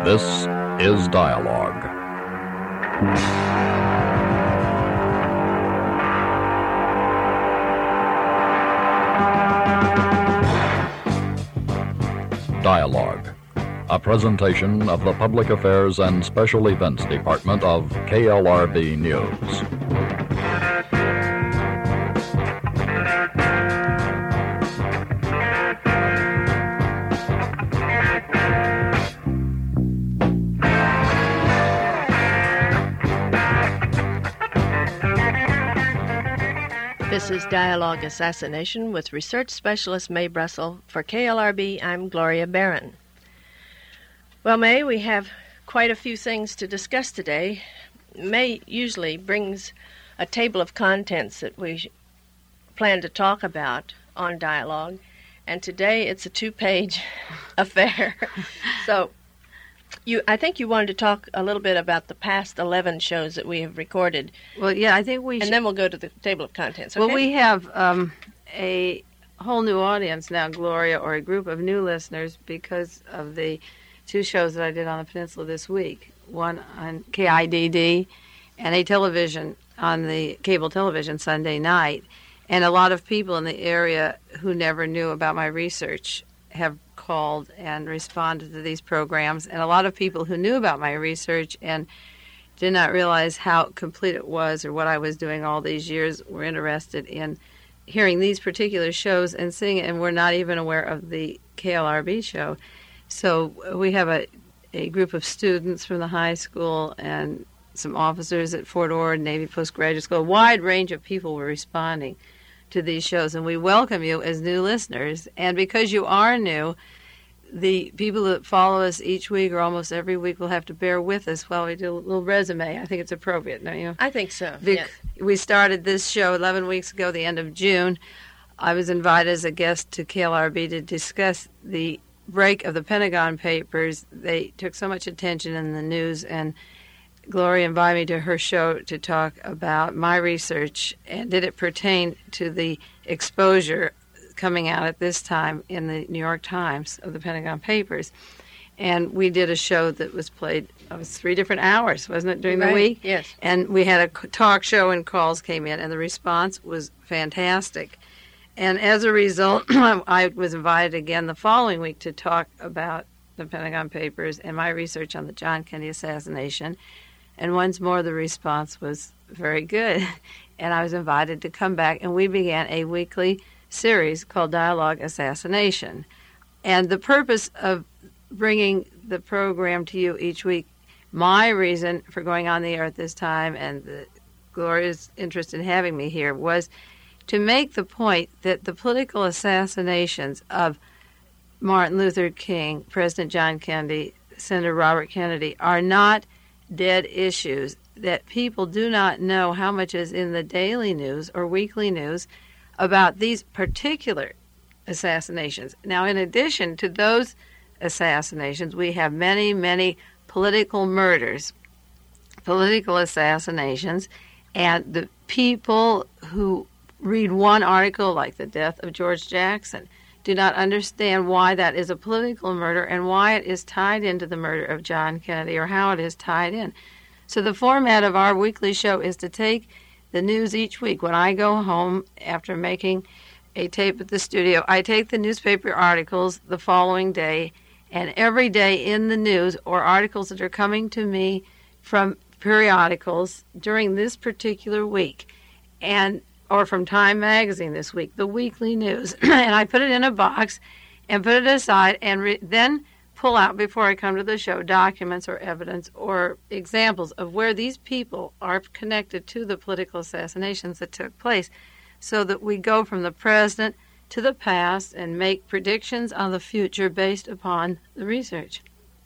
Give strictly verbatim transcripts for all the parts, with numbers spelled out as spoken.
This is Dialogue. Dialogue, a presentation of the Public Affairs and Special Events Department of K L R B News. This is Dialogue Assassination with Research Specialist Mae Brussel. For K L R B, I'm Gloria Barron. Well, Mae, we have quite a few things to discuss today. Mae usually brings a table of contents that we plan to talk about on Dialogue, and today it's a two-page affair. So You, I think you wanted to talk a little bit about the past eleven shows that we have recorded. Well, yeah, I think we And should. then we'll go to the table of contents, okay? Well, we have um, a whole new audience now, Gloria, or a group of new listeners because of the two shows that I did on the Peninsula this week. One on K I D D and a television on the cable television Sunday night. And a lot of people in the area who never knew about my research have called and responded to these programs, and a lot of people who knew about my research and did not realize how complete it was or what I was doing all these years were interested in hearing these particular shows and seeing it, and were not even aware of the K L R B show. So we have a, a group of students from the high school and some officers at Fort Ord, Navy Postgraduate School. A wide range of people were responding to these shows, and we welcome you as new listeners. And because you are new, the people that follow us each week or almost every week will have to bear with us while we do a little resume. I think it's appropriate, don't you? I think so, Vic, yes. We started this show eleven weeks ago, the end of June. I was invited as a guest to K L R B to discuss the break of the Pentagon Papers. They took so much attention in the news, and Gloria invited me to her show to talk about my research and did it pertain to the exposure coming out at this time in the New York Times of the Pentagon Papers. And we did a show that was played, it was three different hours, wasn't it, during Right. the week? Yes. And we had a talk show and calls came in, and the response was fantastic. And as a result, I was invited again the following week to talk about the Pentagon Papers and my research on the John Kennedy assassination. And once more, the response was very good. And I was invited to come back, and we began a weekly series called Dialogue Assassination. And the purpose of bringing the program to you each week, my reason for going on the air at this time and the Gloria's interest in having me here, was to make the point that the political assassinations of Martin Luther King, President John Kennedy, Senator Robert Kennedy are not dead issues, that people do not know how much is in the daily news or weekly news about these particular assassinations. Now, in addition to those assassinations, we have many, many political murders, political assassinations, and the people who read one article, like the death of George Jackson, do not understand why that is a political murder and why it is tied into the murder of John Kennedy, or how it is tied in. So the format of our weekly show is to take the news each week. When I go home after making a tape at the studio, I take the newspaper articles the following day, and every day in the news, or articles that are coming to me from periodicals during this particular week, and or from Time Magazine this week, the weekly news, and I put it in a box and put it aside, and re- then pull out, before I come to the show, documents or evidence or examples of where these people are connected to the political assassinations that took place, so that we go from the present to the past and make predictions on the future based upon the research.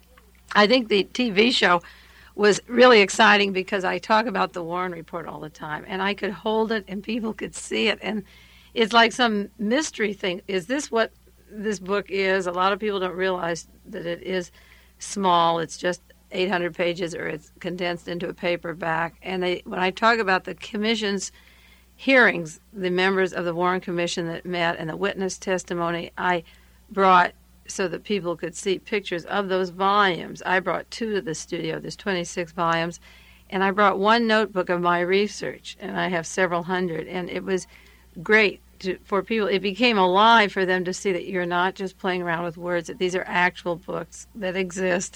I think the T V show was really exciting because I talk about the Warren Report all the time, and I could hold it and people could see it, and it's like some mystery thing. Is this what this book is? A lot of people don't realize that it is small. It's just eight hundred pages, or it's condensed into a paperback. And they, when I talk about the commission's hearings, the members of the Warren Commission that met and the witness testimony, I brought so that people could see pictures of those volumes. I brought two to the studio. There's twenty-six volumes. And I brought one notebook of my research, and I have several hundred. And it was great to, for people. It became alive for them to see that you're not just playing around with words, that these are actual books that exist.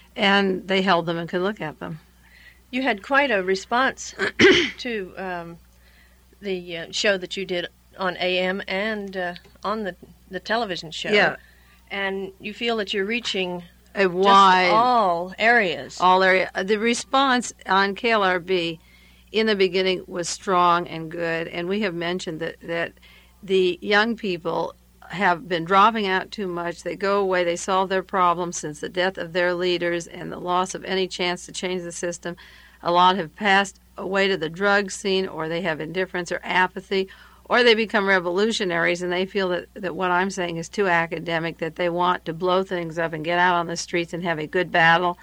And they held them and could look at them. You had quite a response to um, the uh, show that you did on A M and uh, on the, the television show. Yeah. And you feel that you're reaching a wide, just all areas. All area. The response on K L R B in the beginning was strong and good, and we have mentioned that, that the young people have been dropping out too much. They go away, they solve their problems since the death of their leaders and the loss of any chance to change the system. A lot have passed away to the drug scene, or they have indifference or apathy, or they become revolutionaries and they feel that, that what I'm saying is too academic, that they want to blow things up and get out on the streets and have a good battle,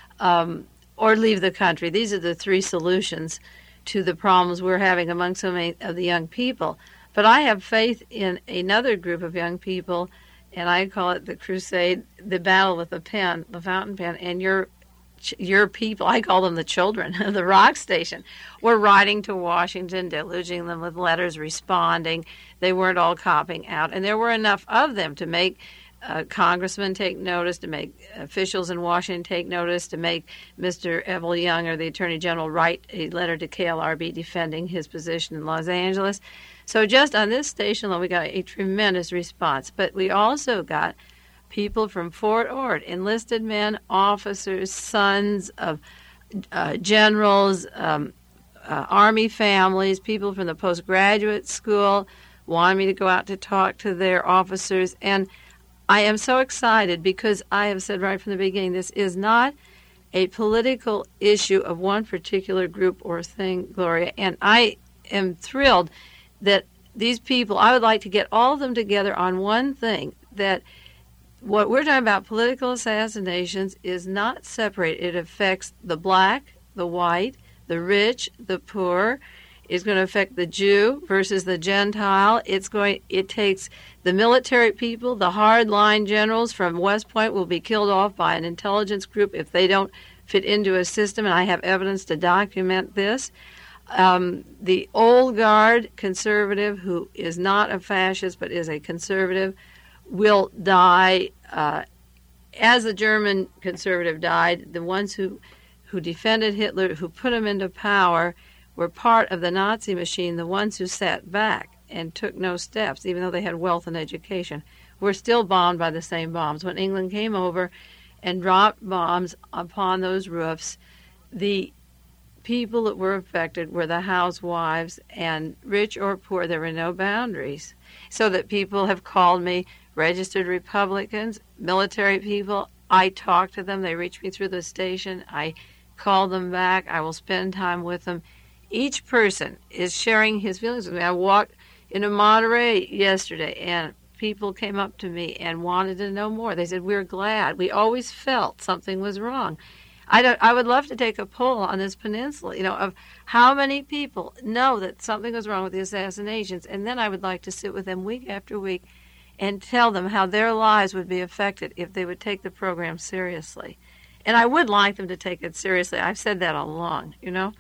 um, or leave the country. These are the three solutions to the problems we're having among so many of the young people. But I have faith in another group of young people, and I call it the crusade, the battle with the pen, the fountain pen, and your your people, I call them the children of the rock station, were writing to Washington, deluging them with letters, responding. They weren't all copping out. And there were enough of them to make uh, congressmen take notice, to make officials in Washington take notice, to make Mister Evel Young, or the Attorney General, write a letter to K L R B defending his position in Los Angeles. So just on this station alone, we got a tremendous response. But we also got people from Fort Ord, enlisted men, officers, sons of uh, generals, um, uh, Army families, people from the postgraduate school wanted me to go out to talk to their officers. And I am so excited because I have said right from the beginning, this is not a political issue of one particular group or thing, Gloria. And I am thrilled that these people, I would like to get all of them together on one thing, that what we're talking about, political assassinations, is not separate. It affects the black, the white, the rich, the poor. It's going to affect the Jew versus the Gentile. It's going. It takes the military people, the hard-line generals from West Point will be killed off by an intelligence group if they don't fit into a system, and I have evidence to document this. Um, the old guard conservative, who is not a fascist but is a conservative, will die uh, as the German conservative died. The ones who, who defended Hitler, who put him into power, were part of the Nazi machine. The ones who sat back and took no steps, even though they had wealth and education, were still bombed by the same bombs. When England came over and dropped bombs upon those roofs, the people that were affected were the housewives, and rich or poor, there were no boundaries. So that people have called me registered Republicans, military people. I talk to them. They reach me through the station. I call them back. I will spend time with them. Each person is sharing his feelings with me. I walked into Monterey yesterday, and people came up to me and wanted to know more. They said, we're glad. We always felt something was wrong. I, don't, I would love to take a poll on this peninsula, you know, of how many people know that something was wrong with the assassinations, and then I would like to sit with them week after week and tell them how their lives would be affected if they would take the program seriously. And I would like them to take it seriously. I've said that all along, you know.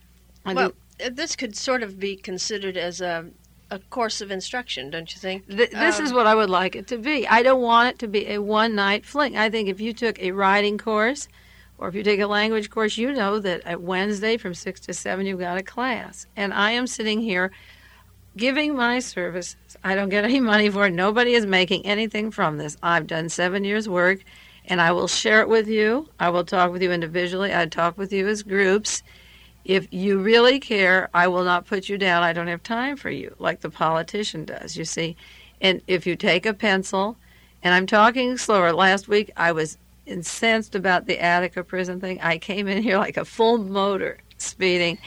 I well, do, this could sort of be considered as a, a course of instruction, don't you think? Th- this um, is what I would like it to be. I don't want it to be a one-night fling. I think if you took a writing course, or if you take a language course, you know that at Wednesday from six to seven you've got a class. And I am sitting here giving my services. I don't get any money for it. Nobody is making anything from this. I've done seven years' work, and I will share it with you. I will talk with you individually. I talk with you as groups. If you really care, I will not put you down. I don't have time for you, like the politician does, you see. And if you take a pencil, and I'm talking slower. Last week I was incensed about the Attica prison thing. I came in here like a full motor speeding.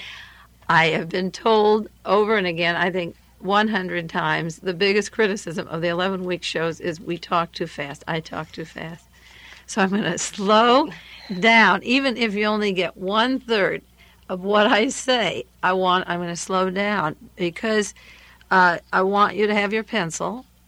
I have been told over and again, I think one hundred times, the biggest criticism of the eleven-week shows is we talk too fast. I talk too fast. So I'm going to slow down. Even if you only get one-third of what I say, I want, I'm going to slow down because uh, I want you to have your pencil.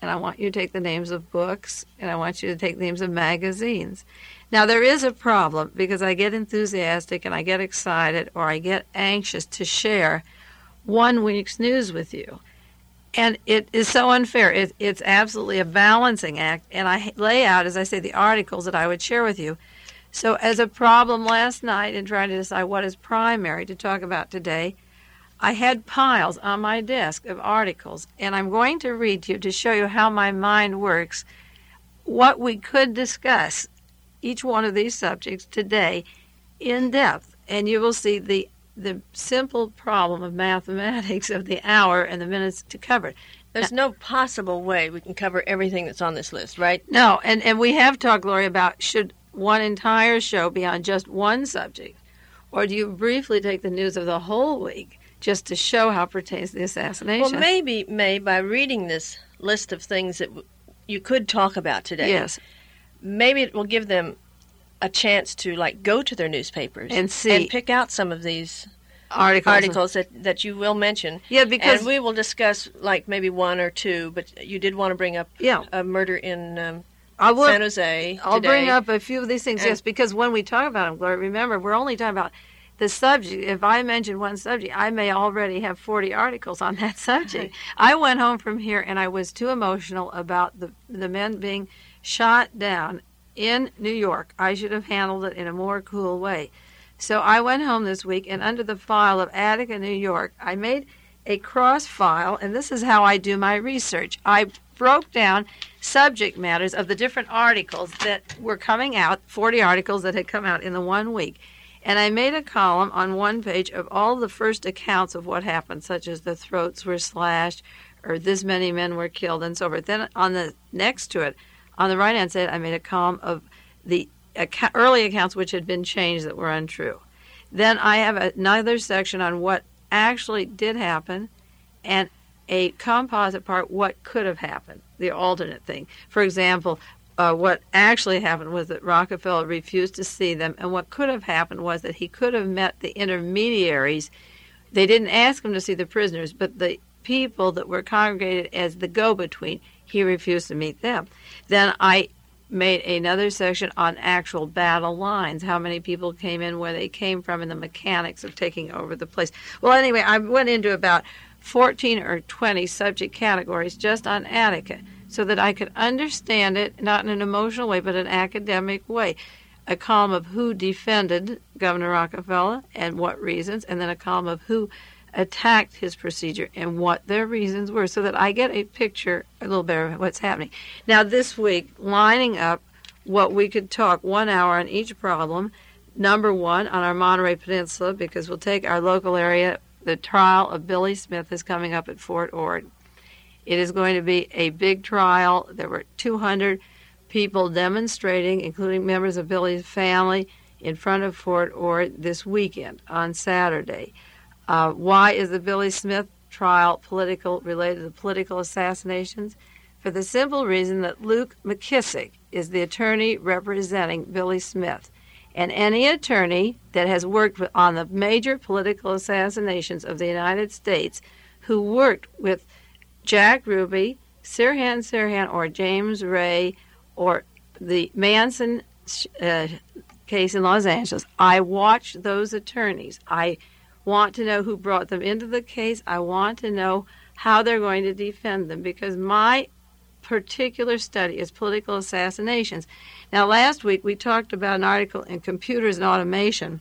and I want you to take the names of books, and I want you to take names of magazines. Now, there is a problem because I get enthusiastic and I get excited or I get anxious to share one week's news with you. And it is so unfair. It, it's absolutely a balancing act. And I lay out, as I say, the articles that I would share with you. So as a problem last night in trying to decide what is primary to talk about today, I had piles on my desk of articles. And I'm going to read to you to show you how my mind works, what we could discuss each one of these subjects today in depth. And you will see the the simple problem of mathematics of the hour and the minutes to cover it. There's now, no possible way we can cover everything that's on this list, right? No, and, and we have talked, Gloria, about should one entire show be on just one subject, or do you briefly take the news of the whole week just to show how it pertains to the assassination? Well, maybe, May, by reading this list of things that w- you could talk about today, yes, maybe it will give them a chance to like go to their newspapers and see and pick out some of these articles, articles that, that you will mention. Yeah, because and we will discuss like maybe one or two. But you did want to bring up yeah. a murder in um, I will, San Jose. I'll today. bring up a few of these things. And, yes, because when we talk about them, Gloria, remember we're only talking about the subject. If I mention one subject, I may already have forty articles on that subject. I went home from here and I was too emotional about the the men being shot down in New York. I should have handled it in a more cool way. So I went home this week, and under the file of Attica, New York, I made a cross file, and this is how I do my research. I broke down subject matters of the different articles that were coming out, forty articles that had come out in the one week. And I made a column on one page of all the first accounts of what happened, such as the throats were slashed, or this many men were killed, and so forth. Then on the next to it, on the right-hand side, I made a column of the ac- early accounts which had been changed that were untrue. Then I have another section on what actually did happen and a composite part, what could have happened, the alternate thing. For example, uh, what actually happened was that Rockefeller refused to see them, and what could have happened was that he could have met the intermediaries. They didn't ask him to see the prisoners, but the people that were congregated as the go-between, he refused to meet them. Then I made another section on actual battle lines, how many people came in, where they came from, and the mechanics of taking over the place. Well, anyway, I went into about fourteen or twenty subject categories just on Attica so that I could understand it, not in an emotional way, but an academic way. A column of who defended Governor Rockefeller and what reasons, and then a column of who attacked his procedure and what their reasons were, so that I get a picture a little better of what's happening. Now this week, lining up what we could talk one hour on each problem. Number one, on our Monterey Peninsula, because we'll take our local area. The trial of Billy Smith is coming up at Fort Ord. It is going to be a big trial. There were two hundred people demonstrating, including members of Billy's family, in front of Fort Ord this weekend on Saturday. Uh, why is the Billy Smith trial political, related to political assassinations? For the simple reason that Luke McKissick is the attorney representing Billy Smith. And any attorney that has worked on the major political assassinations of the United States who worked with Jack Ruby, Sirhan Sirhan, or James Ray, or the Manson uh, case in Los Angeles, I watched those attorneys. I want to know who brought them into the case. I want to know how they're going to defend them, because my particular study is political assassinations. Now, last week we talked about an article in Computers and Automation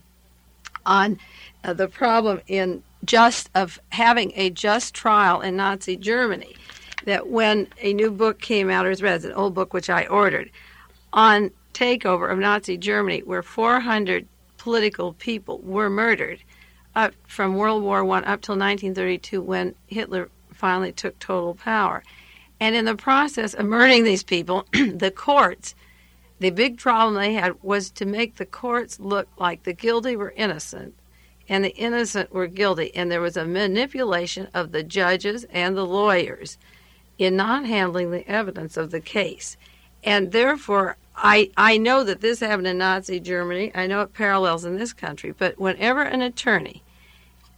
on uh, the problem in just of having a just trial in Nazi Germany. That when a new book came out, or was read, it's an old book which I ordered, on takeover of Nazi Germany, where four hundred political people were murdered up from World War One up till nineteen thirty-two, when Hitler finally took total power. And in the process of murdering these people, the courts, the big problem they had was to make the courts look like the guilty were innocent and the innocent were guilty. And there was a manipulation of the judges and the lawyers in not handling the evidence of the case. And therefore, I, I know that this happened in Nazi Germany. I know it parallels in this country. But whenever an attorney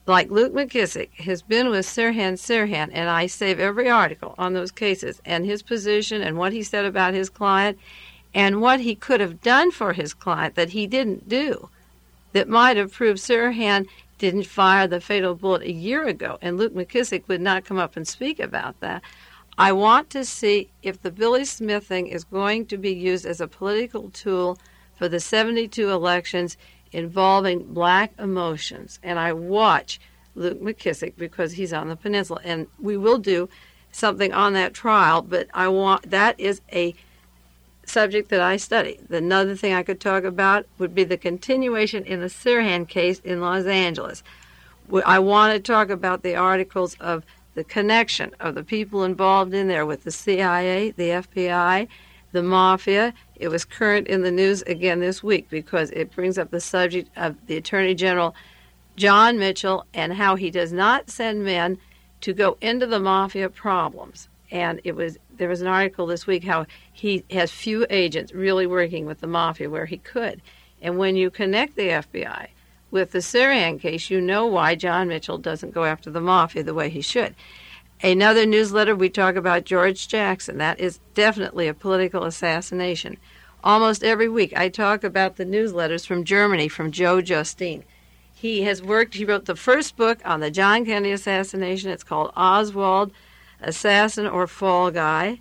like Luke McKissick, has been with Sirhan Sirhan, and I save every article on those cases and his position and what he said about his client and what he could have done for his client that he didn't do, that might have proved Sirhan didn't fire the fatal bullet a year ago, and Luke McKissick would not come up and speak about that. I want to see if the Billy Smith thing is going to be used as a political tool for the seventy-two elections involving black emotions. And I watch Luke McKissick because he's on the peninsula, and we will do something on that trial, but I want that is a subject that I study. Another thing I could talk about would be the continuation in the Sirhan case in Los Angeles. I want to talk about the articles of the connection of the people involved in there with the C I A, the F B I, the mafia. It was current in the news again this week because it brings up the subject of the Attorney General John Mitchell and how he does not send men to go into the mafia problems. And it was there was an article this week how he has few agents really working with the mafia where he could. And when you connect the F B I with the Sirhan case, you know why John Mitchell doesn't go after the mafia the way he should. Another newsletter, we talk about George Jackson. That is definitely a political assassination. Almost every week I talk about the newsletters from Germany, from Joe Justine. He has worked, he wrote the first book on the John Kennedy assassination. It's called Oswald, Assassin or Fall Guy.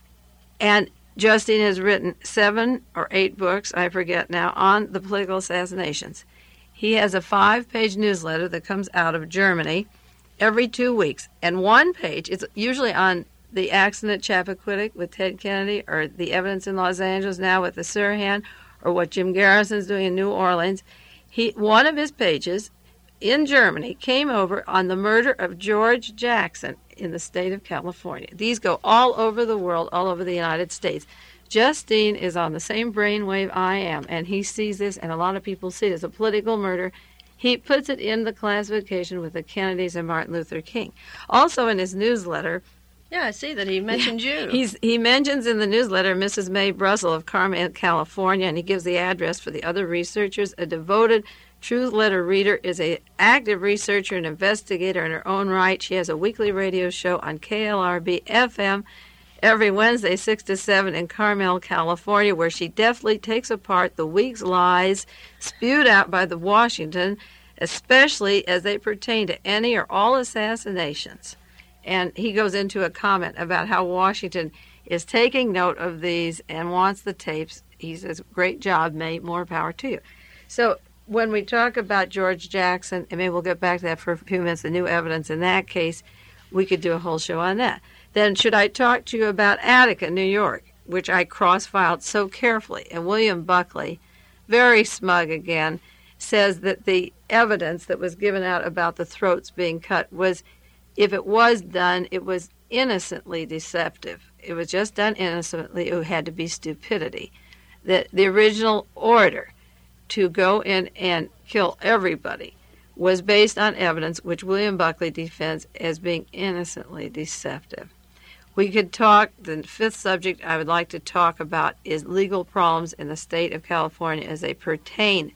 And Justine has written seven or eight books, I forget now, on the political assassinations. He has a five-page newsletter that comes out of Germany every two weeks. And one page, it's usually on the accident at Chappaquiddick with Ted Kennedy, or the evidence in Los Angeles now with the Sirhan, or what Jim Garrison's doing in New Orleans. He, one of his pages in Germany came over on the murder of George Jackson in the state of California. These go all over the world, all over the United States. Justine is on the same brainwave I am, and he sees this, and a lot of people see it as a political murder. He puts it in the classification with the Kennedys and Martin Luther King. Also in his newsletter, yeah, I see that he mentioned you. He's, he mentions in the newsletter Missus Mae Brussel of Carmel, California, and he gives the address for the other researchers. A devoted Truth Letter reader is an active researcher and investigator in her own right. She has a weekly radio show on K L R B F M every Wednesday, six to seven in Carmel, California, where she deftly takes apart the week's lies spewed out by the Washington, especially as they pertain to any or all assassinations. And he goes into a comment about how Washington is taking note of these and wants the tapes. He says, great job, Mae, more power to you. So when we talk about George Jackson, and maybe we'll get back to that for a few minutes, the new evidence in that case, we could do a whole show on that. Then should I talk to you about Attica, New York, which I cross-filed so carefully. And William Buckley, very smug again, says that the evidence that was given out about the throats being cut was, if it was done, it was innocently deceptive. It was just done innocently. It had to be stupidity. The, the original order to go in and kill everybody was based on evidence which William Buckley defends as being innocently deceptive. We could talk, the fifth subject I would like to talk about is legal problems in the state of California as they pertain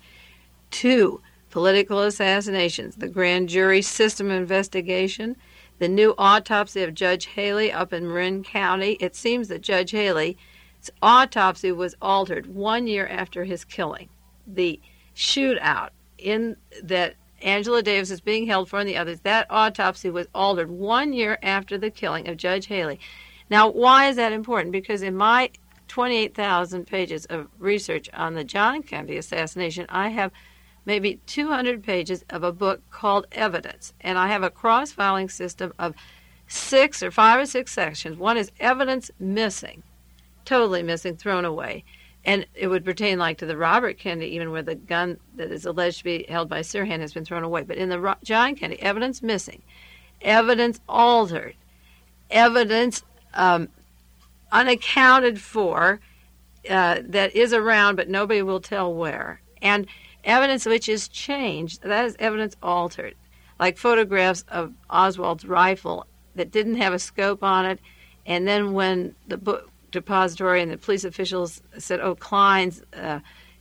to political assassinations, the grand jury system investigation, the new autopsy of Judge Haley up in Marin County. It seems that Judge Haley's autopsy was altered one year after his killing. The shootout in that Angela Davis is being held for and the others, that autopsy was altered one year after the killing of Judge Haley. Now, why is that important? Because in my twenty-eight thousand pages of research on the John Kennedy assassination, I have maybe two hundred pages of a book called Evidence. And I have a cross-filing system of six or five or six sections. One is evidence missing, totally missing, thrown away. And it would pertain like to the Robert Kennedy, even where the gun that is alleged to be held by Sirhan has been thrown away. But in the Ro- John Kennedy, evidence missing, evidence altered, evidence um, unaccounted for uh, that is around but nobody will tell where. And evidence which is changed, that is evidence altered, like photographs of Oswald's rifle that didn't have a scope on it. And then when the book depository and the police officials said, oh, Klein's uh,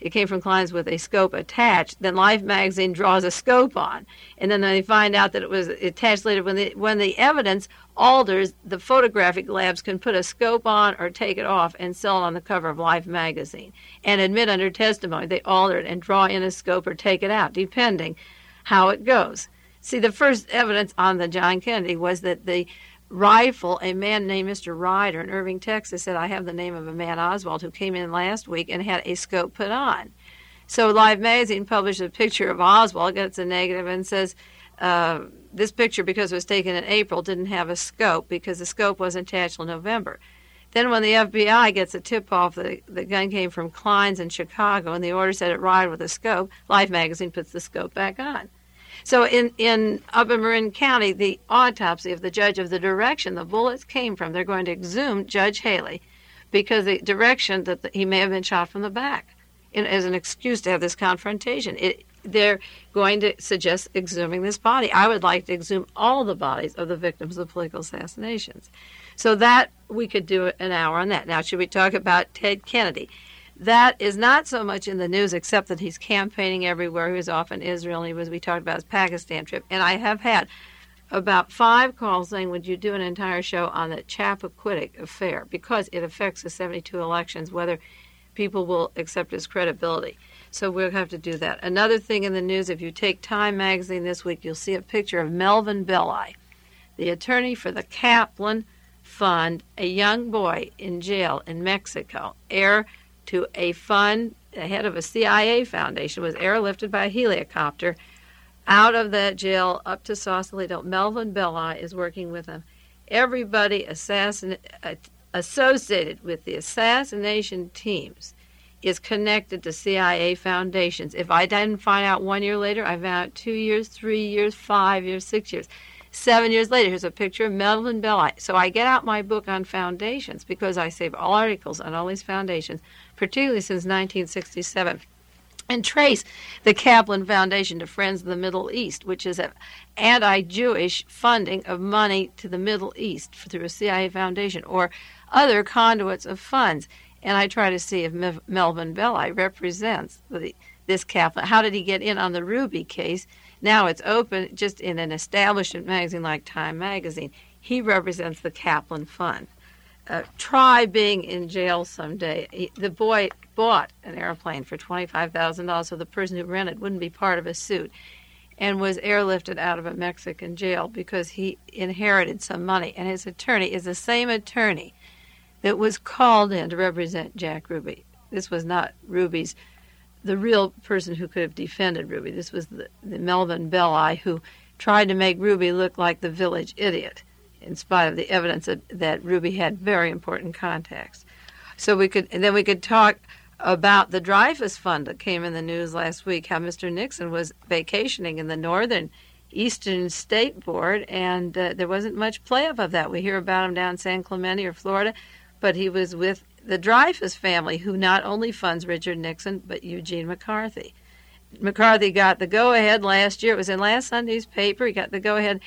it came from Klein's with a scope attached, then Life magazine draws a scope on. And then they find out that it was attached later. When the, when the evidence alters, the photographic labs can put a scope on or take it off and sell it on the cover of Life magazine and admit under testimony they alter it and draw in a scope or take it out, depending how it goes. See, the first evidence on the John Kennedy was that the rifle, a man named Mister Ryder in Irving, Texas, said, I have the name of a man, Oswald, who came in last week and had a scope put on. So Life magazine published a picture of Oswald, gets a negative, and says, uh, this picture, because it was taken in April, didn't have a scope because the scope wasn't attached till November. Then when the F B I gets a tip-off that the gun came from Klein's in Chicago and the order said it Ryder with a scope, Life magazine puts the scope back on. So in, in up in Marin County, the autopsy of the judge of the direction the bullets came from, they're going to exhume Judge Haley because the direction that the, he may have been shot from the back in, as an excuse to have this confrontation. It, they're going to suggest exhuming this body. I would like to exhume all the bodies of the victims of political assassinations. So that, we could do an hour on that. Now, should we talk about Ted Kennedy? That is not so much in the news, except that he's campaigning everywhere. He was off in Israel, and he was, we talked about his Pakistan trip. And I have had about five calls saying, would you do an entire show on the Chappaquiddick affair? Because it affects the seventy-two elections, whether people will accept his credibility. So we'll have to do that. Another thing in the news, if you take Time magazine this week, you'll see a picture of Melvin Belli, the attorney for the Kaplan Fund, a young boy in jail in Mexico, heir to a fund, the head of a C I A foundation, was airlifted by a helicopter out of that jail up to Sausalito. Melvin Belli is working with him. Everybody assassin, uh, associated with the assassination teams is connected to C I A foundations. If I didn't find out one year later, I found out two years, three years, five years, six years. Seven years later, here's a picture of Melvin Belli. So I get out my book on foundations because I save all articles on all these foundations, particularly since nineteen sixty-seven, and trace the Kaplan Foundation to Friends of the Middle East, which is an anti-Jewish funding of money to the Middle East through a C I A foundation or other conduits of funds. And I try to see if Melvin Belli represents the, this Kaplan. How did he get in on the Ruby case? Now it's open just in an establishment magazine like Time magazine. He represents the Kaplan Fund. Uh, try being in jail someday. He, the boy bought an airplane for twenty-five thousand dollars so the person who rented wouldn't be part of a suit, and was airlifted out of a Mexican jail because he inherited some money. And his attorney is the same attorney that was called in to represent Jack Ruby. This was not Ruby's, the real person who could have defended Ruby. This was the, the Melvin Belli who tried to make Ruby look like the village idiot, in spite of the evidence that, that Ruby had very important contacts. So we could, and then we could talk about the Dreyfus Fund that came in the news last week, how Mister Nixon was vacationing in the northern Eastern State Board, and uh, there wasn't much play-up of that. We hear about him down in San Clemente or Florida, but he was with the Dreyfus family, who not only funds Richard Nixon, but Eugene McCarthy. McCarthy got the go-ahead last year. It was in last Sunday's paper. He got the go-ahead.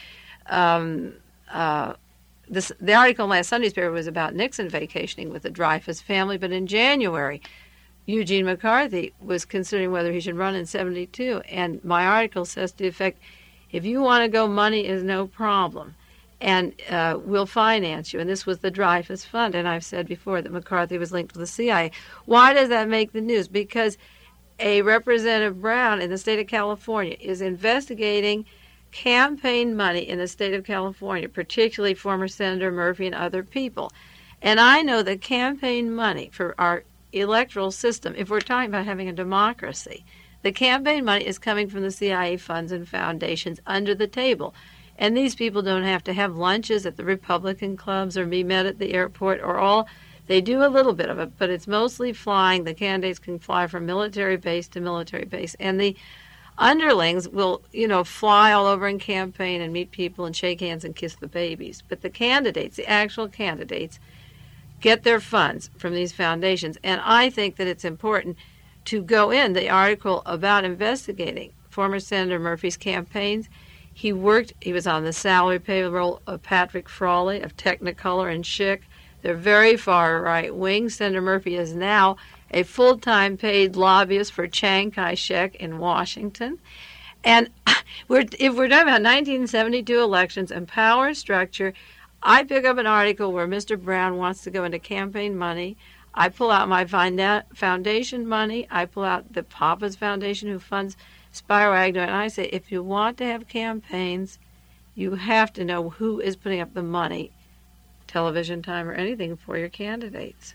Um, uh, this, the article in last Sunday's paper was about Nixon vacationing with the Dreyfus family, but in January, Eugene McCarthy was considering whether he should run in seventy-two, and my article says to the effect, if you want to go, money is no problem, and uh, we'll finance you. And this was the Dreyfus Fund, and I've said before that McCarthy was linked to the C I A. Why does that make the news? Because a Representative Brown in the state of California is investigating campaign money in the state of California, particularly former Senator Murphy and other people. And I know that campaign money for our electoral system, if we're talking about having a democracy, the campaign money is coming from the C I A funds and foundations under the table. And these people don't have to have lunches at the Republican clubs or be met at the airport or all. They do a little bit of it, but it's mostly flying. The candidates can fly from military base to military base. And the underlings will, you know, fly all over and campaign and meet people and shake hands and kiss the babies. But the candidates, the actual candidates, get their funds from these foundations. And I think that it's important to go in the article about investigating former Senator Murphy's campaigns. He worked, he was on the salary payroll of Patrick Frawley of Technicolor and Schick. They're very far right wing. Senator Murphy is now a full-time paid lobbyist for Chiang Kai-shek in Washington. And we're, if we're talking about nineteen seventy-two elections and power structure, I pick up an article where Mister Brown wants to go into campaign money. I pull out my foundation money. I pull out the Papa's Foundation who funds Spiro Agnew, and I say, if you want to have campaigns, you have to know who is putting up the money, television time or anything, for your candidates.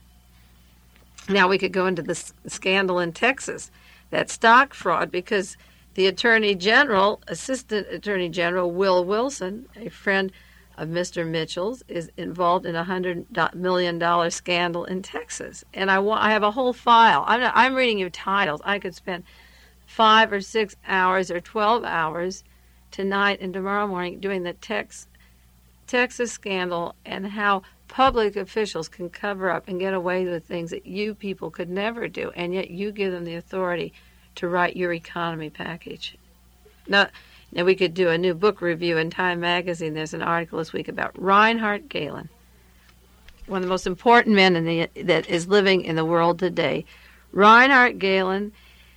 Now we could go into the scandal in Texas, that stock fraud, because the Attorney General, Assistant Attorney General Will Wilson, a friend of Mister Mitchell's, is involved in a one hundred million dollars scandal in Texas. And I, wa- I have a whole file. I'm, not, I'm reading you titles. I could spend five or six hours or twelve hours tonight and tomorrow morning doing the Tex, Texas scandal and how public officials can cover up and get away with things that you people could never do, and yet you give them the authority to write your economy package. Now, now we could do a new book review in Time Magazine. There's an article this week about Reinhard Gehlen, one of the most important men in the, that is living in the world today. Reinhard Gehlen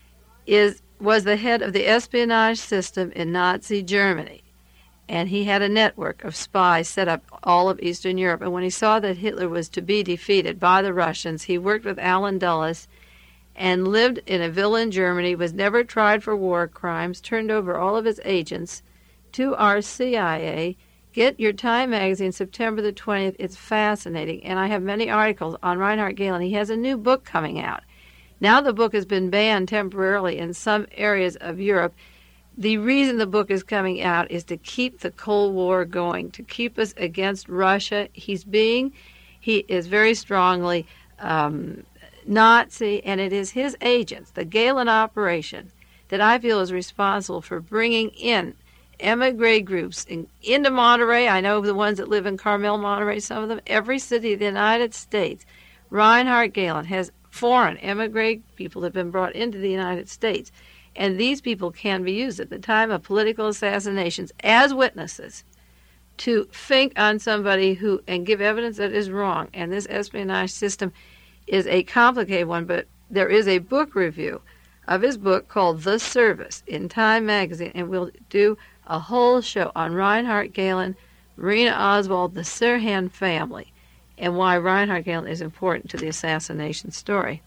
is was the head of the espionage system in Nazi Germany, and he had a network of spies set up all of Eastern Europe. And when he saw that Hitler was to be defeated by the Russians, he worked with Allen Dulles and lived in a villa in Germany, was never tried for war crimes, turned over all of his agents to our C I A. Get your Time magazine, September the twentieth. It's fascinating. And I have many articles on Reinhard Gehlen. He has a new book coming out. Now the book has been banned temporarily in some areas of Europe. The reason the book is coming out is to keep the Cold War going, to keep us against Russia. He's being, he is very strongly um, Nazi, and it is his agents, the Gehlen operation, that I feel is responsible for bringing in emigre groups in, into Monterey. I know the ones that live in Carmel, Monterey, some of them, every city of the United States. Reinhard Gehlen has foreign emigre people that have been brought into the United States. And these people can be used at the time of political assassinations as witnesses to think on somebody who and give evidence that is wrong. And this espionage system is a complicated one, but there is a book review of his book called The Service in Time magazine, and we'll do a whole show on Reinhard Gehlen, Marina Oswald, the Sirhan family, and why Reinhard Gehlen is important to the assassination story.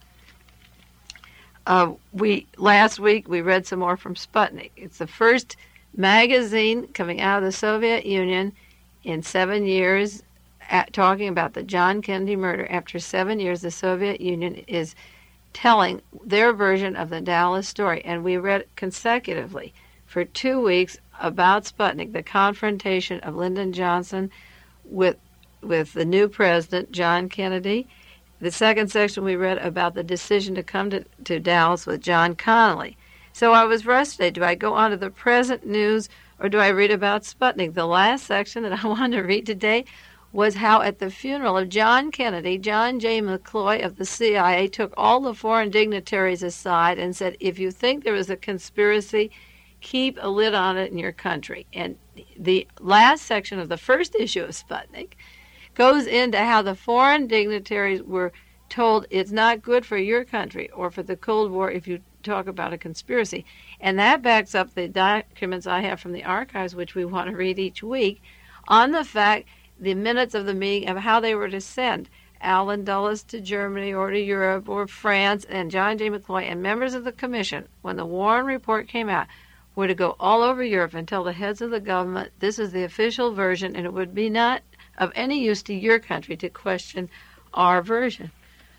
Uh, we last week we read some more from Sputnik. It's the first magazine coming out of the Soviet Union in seven years, at, talking about the John Kennedy murder. After seven years, the Soviet Union is telling their version of the Dallas story, and we read consecutively for two weeks about Sputnik, the confrontation of Lyndon Johnson with with the new president, John Kennedy. The second section we read about the decision to come to, to Dallas with John Connally. So I was rushed today. Do I go on to the present news or do I read about Sputnik? The last section that I wanted to read today was how at the funeral of John Kennedy, John J. McCloy of the C I A took all the foreign dignitaries aside and said, if you think there is a conspiracy, keep a lid on it in your country. And the last section of the first issue of Sputnik goes into how the foreign dignitaries were told it's not good for your country or for the Cold War if you talk about a conspiracy. And that backs up the documents I have from the archives, which we want to read each week, on the fact, the minutes of the meeting of how they were to send Allen Dulles to Germany or to Europe or France, and John J. McCloy and members of the commission, when the Warren Report came out, were to go all over Europe and tell the heads of the government this is the official version and it would be not of any use to your country to question our version.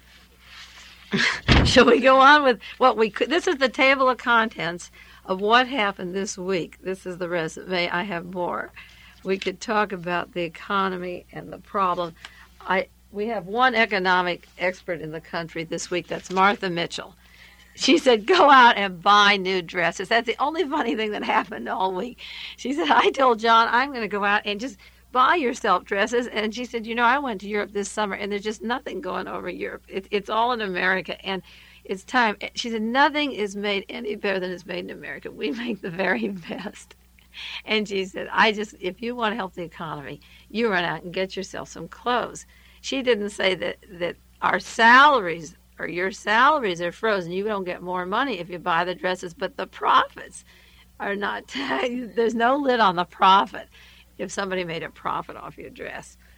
Shall we go on with what we could? This is the table of contents of what happened this week. This is the resume. I have more. We could talk about the economy and the problem. I we have one economic expert in the country this week. That's Martha Mitchell. She said, go out and buy new dresses. That's the only funny thing that happened all week. She said, I told John I'm going to go out and just buy yourself dresses. And she said, you know, I went to Europe this summer, and there's just nothing going over Europe. It, it's all in America, and it's time. She said, nothing is made any better than it's made in America. We make the very best. And she said, I just, if you want to help the economy, you run out and get yourself some clothes. She didn't say that, that our salaries or your salaries are frozen. You don't get more money if you buy the dresses, but the profits are not, there's no lid on the profit if somebody made a profit off your dress.